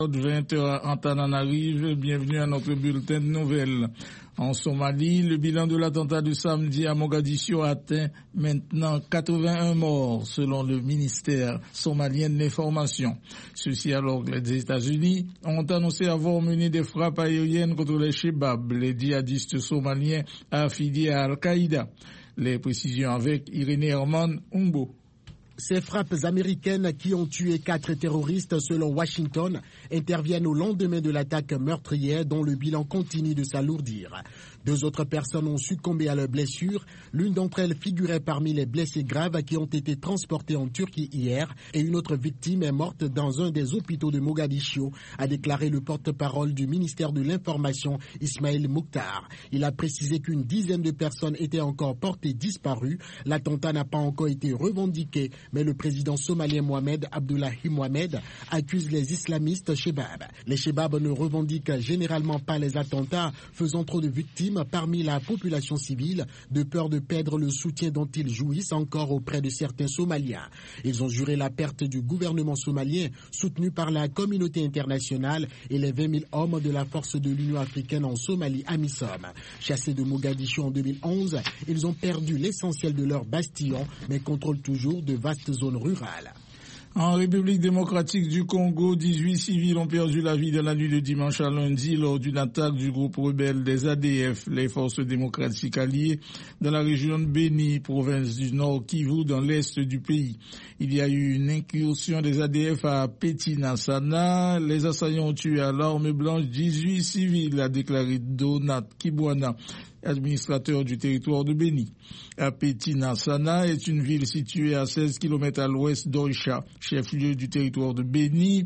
20h Antananarive, bienvenue à notre bulletin de nouvelles. En Somalie, le bilan de l'attentat de samedi à Mogadiscio atteint maintenant 81 morts, selon le ministère somalien de l'information. Ceci alors que les États-Unis ont annoncé avoir mené des frappes aériennes contre les Chebab, les djihadistes somaliens affiliés à Al-Qaïda. Les précisions avec Irénée Herman Umbo. Ces frappes américaines qui ont tué 4 terroristes selon Washington interviennent au lendemain de l'attaque meurtrière dont le bilan continue de s'alourdir. 2 autres personnes ont succombé à leurs blessures. L'une d'entre elles figurait parmi les blessés graves qui ont été transportés en Turquie hier et une autre victime est morte dans un des hôpitaux de Mogadiscio, a déclaré le porte-parole du ministère de l'Information Ismail Mukhtar. Il a précisé qu'une dizaine de personnes étaient encore portées disparues. L'attentat n'a pas encore été revendiqué, mais le président somalien Mohamed Abdullahi Mohamed accuse les islamistes Chebab. Les Chebab ne revendiquent généralement pas les attentats, faisant trop de victimes parmi la population civile, de peur de perdre le soutien dont ils jouissent encore auprès de certains Somaliens. Ils ont juré la perte du gouvernement somalien, soutenu par la communauté internationale et les 20 000 hommes de la force de l'Union africaine en Somalie, AMISOM. Chassés de Mogadiscio en 2011, ils ont perdu l'essentiel de leurs bastions, mais contrôlent toujours de vastes zones rurales. En République démocratique du Congo, 18 civils ont perdu la vie dans la nuit de dimanche à lundi lors d'une attaque du groupe rebelle des ADF, les forces démocratiques alliées, dans la région de Beni, province du Nord Kivu, dans l'est du pays. Il y a eu une incursion des ADF à Petina-Sana. Les assaillants ont tué à l'arme blanche 18 civils, a déclaré Donat Kibwana, administrateur du territoire de Beni. Petina-Sana est une ville située à 16 km à l'ouest d'Oicha, chef-lieu du territoire de Beni,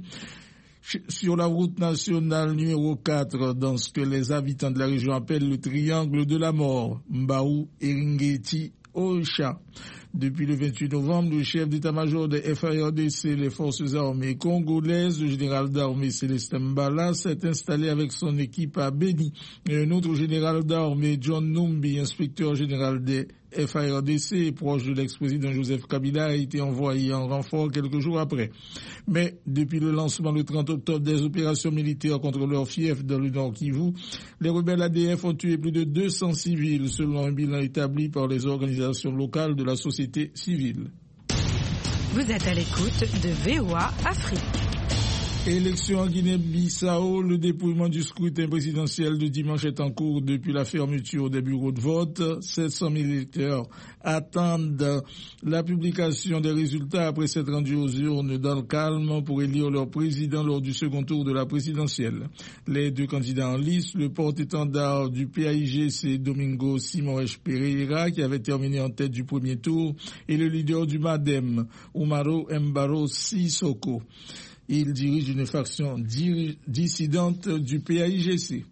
sur la route nationale numéro 4, dans ce que les habitants de la région appellent le triangle de la mort, Mbaou, Eringeti, Oicha. Depuis le 28 novembre, le chef d'état-major des FARDC, les forces armées congolaises, le général d'armée Célestin Mbala, s'est installé avec son équipe à Beni. Et un autre général d'armée, John Numbi, inspecteur général des FARDC, proche de l'ex-président Joseph Kabila, a été envoyé en renfort quelques jours après. Mais depuis le lancement le 30 octobre des opérations militaires contre leur fief dans le Nord Kivu, les rebelles ADF ont tué plus de 200 civils, selon un bilan établi par les organisations locales de la société civile. Vous êtes à l'écoute de VOA Afrique. Élection en Guinée-Bissau, le dépouillement du scrutin présidentiel de dimanche est en cours depuis la fermeture des bureaux de vote. 700 000 électeurs attendent la publication des résultats après s'être rendus aux urnes dans le calme pour élire leur président lors du second tour de la présidentielle. Les 2 candidats en lice, le porte-étendard du PAIGC Domingo Simões Pereira, qui avait terminé en tête du premier tour, et le leader du MADEM, Umaro Mbaro Sissoko. Il dirige une faction dissidente du PAIGC.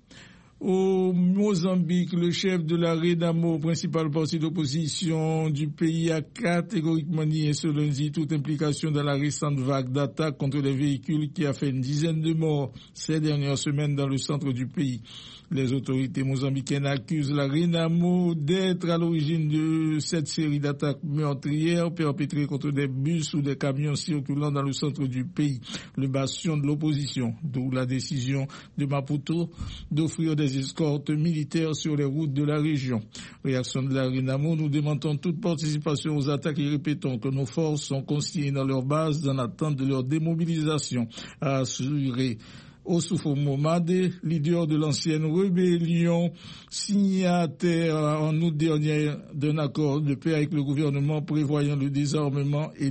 Au Mozambique, le chef de la Renamo, principal parti d'opposition du pays, a catégoriquement nié ce lundi toute implication dans la récente vague d'attaques contre les véhicules qui a fait une dizaine de morts ces dernières semaines dans le centre du pays. Les autorités mozambicaines accusent la Renamo d'être à l'origine de cette série d'attaques meurtrières perpétrées contre des bus ou des camions circulant dans le centre du pays, le bastion de l'opposition, d'où la décision de Maputo d'offrir des escortes militaires sur les routes de la région. Réaction de la Renamo, nous démentons toute participation aux attaques et répétons que nos forces sont consignées dans leur base dans l'attente de leur démobilisation, a assuré Osufo Momade, leader de l'ancienne rébellion, signataire en août dernier d'un accord de paix avec le gouvernement prévoyant le désarmement et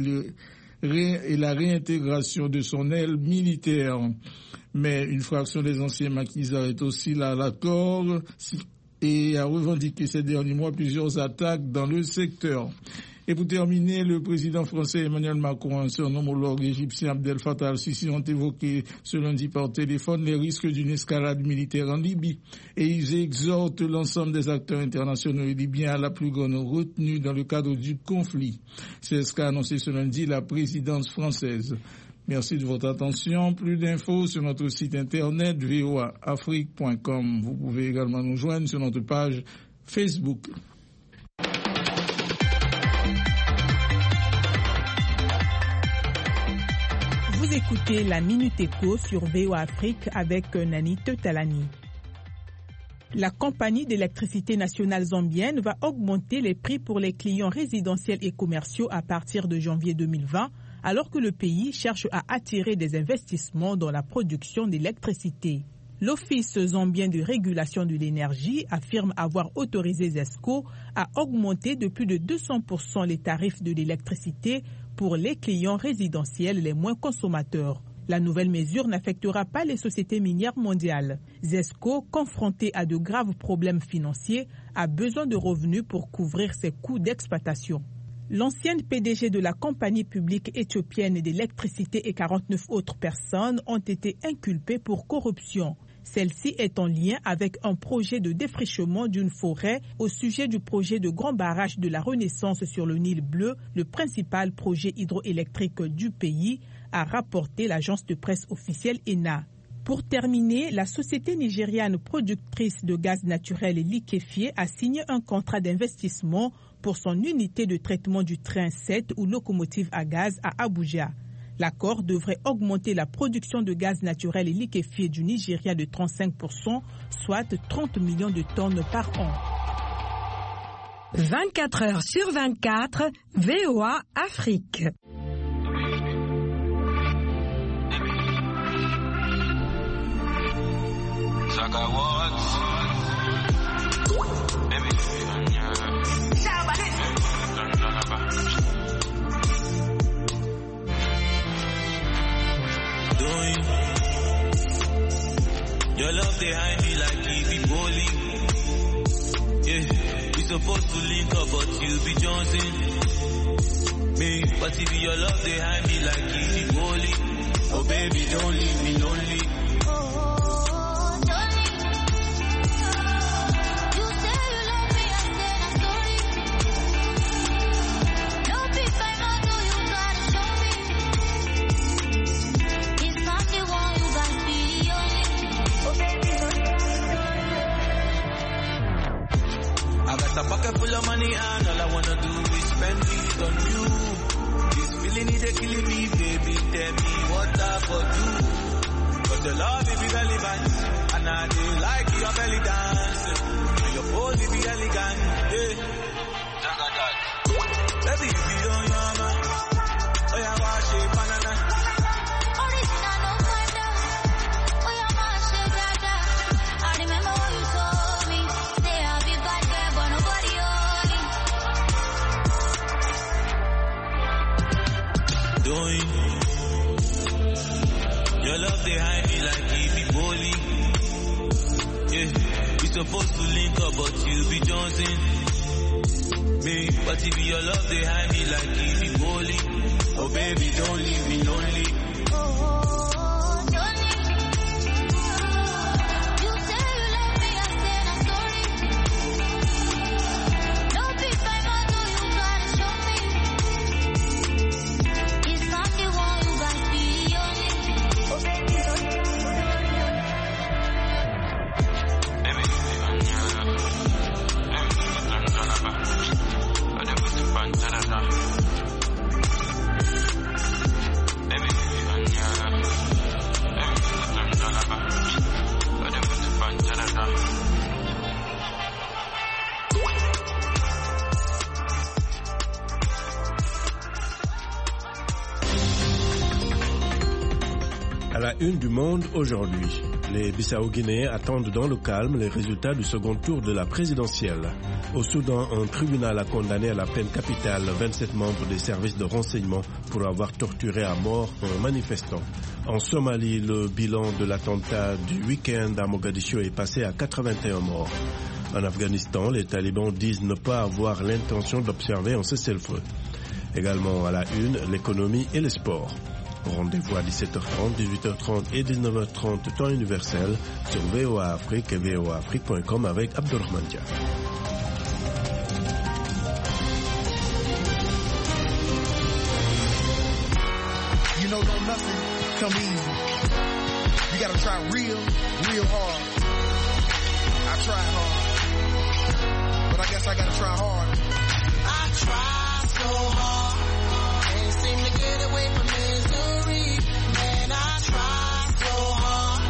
la réintégration de son aile militaire. Mais une fraction des anciens maquisards est aussi là à l'accord et a revendiqué ces derniers mois plusieurs attaques dans le secteur. Et pour terminer, le président français Emmanuel Macron et son homologue égyptien Abdel Fattah al-Sisi ont évoqué ce lundi par téléphone les risques d'une escalade militaire en Libye. Et ils exhortent l'ensemble des acteurs internationaux et libyens à la plus grande retenue dans le cadre du conflit. C'est ce qu'a annoncé ce lundi la présidence française. Merci de votre attention. Plus d'infos sur notre site internet voaafrique.com. Vous pouvez également nous joindre sur notre page Facebook. Vous Vous écoutez la Minute Éco sur VOA Afrique avec Nani Talani. La compagnie d'électricité nationale zambienne va augmenter les prix pour les clients résidentiels et commerciaux à partir de janvier 2020, alors que le pays cherche à attirer des investissements dans la production d'électricité. L'Office zambien de régulation de l'énergie affirme avoir autorisé ZESCO à augmenter de plus de 200% les tarifs de l'électricité pour les clients résidentiels les moins consommateurs. La nouvelle mesure n'affectera pas les sociétés minières mondiales. ZESCO, confronté à de graves problèmes financiers, a besoin de revenus pour couvrir ses coûts d'exploitation. L'ancienne PDG de la compagnie publique éthiopienne d'électricité et 49 autres personnes ont été inculpées pour corruption. Celle-ci est en lien avec un projet de défrichement d'une forêt au sujet du projet de grand barrage de la Renaissance sur le Nil Bleu, le principal projet hydroélectrique du pays, a rapporté l'agence de presse officielle ENA. Pour terminer, la société nigériane productrice de gaz naturel liquéfié a signé un contrat d'investissement pour son unité de traitement du train 7 ou locomotive à gaz à Abuja. L'accord devrait augmenter la production de gaz naturel et liquéfié du Nigeria de 35%, soit 30 millions de tonnes par an. 24 heures sur 24, VOA Afrique. Your love behind me like Evie bowling. Yeah, we supposed to link up, but you be jonesing me. But if your love behind me like Evie bowling, oh baby, don't leave me lonely. A pocket full of money and all I wanna do is spend it on you. This feeling is killing me, baby. Tell me what I for do. But the love is irrelevant, and I do like your belly dance. And your pose is elegant, yeah. Baby, if you don't know, man, oh yeah, wash it, banana. Original, no wonder. Oh yeah, wash it, dada. I remember what you told me. Say I'll be bad girl, but nobody doing. Your love behind me like Evie bowling. Yeah, we supposed to link up, but you be jonesing me. But if your love behind me like Evie bowling, oh baby, don't leave me lonely. À la une du Monde aujourd'hui, les Bissau-Guinéens attendent dans le calme les résultats du second tour de la présidentielle. Au Soudan, un tribunal a condamné à la peine capitale 27 membres des services de renseignement pour avoir torturé à mort un manifestant. En Somalie, le bilan de l'attentat du week-end à Mogadiscio est passé à 81 morts. En Afghanistan, les talibans disent ne pas avoir l'intention d'observer un cessez-le-feu. Également à la une, l'économie et les sports. Rendez-vous à 17h30, 18h30 et 19h30 temps universel sur VOA Afrique et voaafrique.com avec Abdurrahman Dia. You know, don't nothing come easy. You gotta try real hard. I tried hard, but I guess I gotta try hard. I tried so hard, can't seem to get away from